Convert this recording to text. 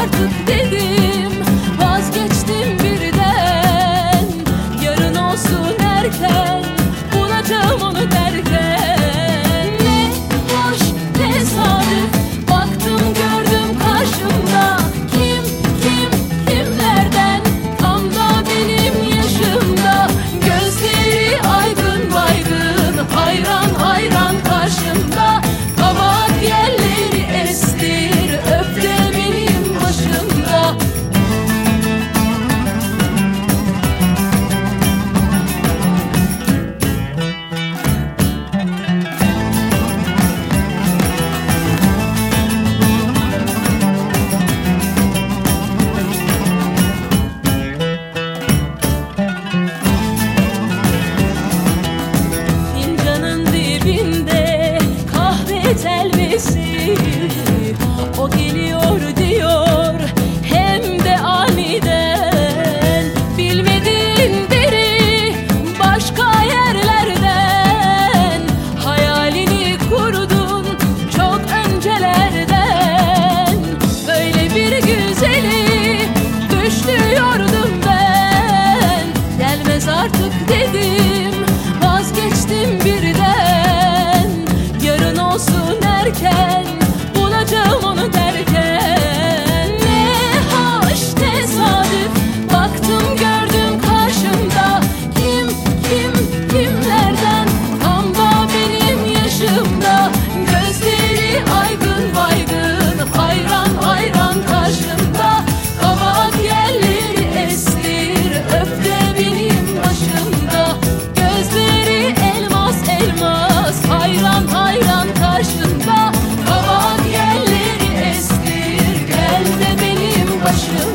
artık dedim, vazgeçtim birden. Yarın olsun erken, bulacağım onu derken. Ne hoş tesadüf, baktım gördüm karşımda. Kimlerden, tam da benim yaşımda. Gözleri aydın baygın, hayran hayran karşımda. Kabak yerleri estir, öfke benim başımda. Fincanın dibinde kahve telvesi, o geliyor diyor hem de aniden. Bilmediğin biri başka yerlerden, hayalini kurdun çok öncelerden. Böyle bir güzeli düşlüyordum ben, gelmez artık dedim, vazgeçtim birden. Yarın olsun erken, bulacağım onu derken. Ne hoş tesadüf, baktım gördüm karşımda. Kimlerden, tam da benim yaşımda. Gözleri aydın baygın, hayran hayran karşımda. Kabak yerleri estir, öfke benim başımda. Gözleri elmas elmas, hayran hayran karşımda. Kabak yerleri estir, gel de benim başımda.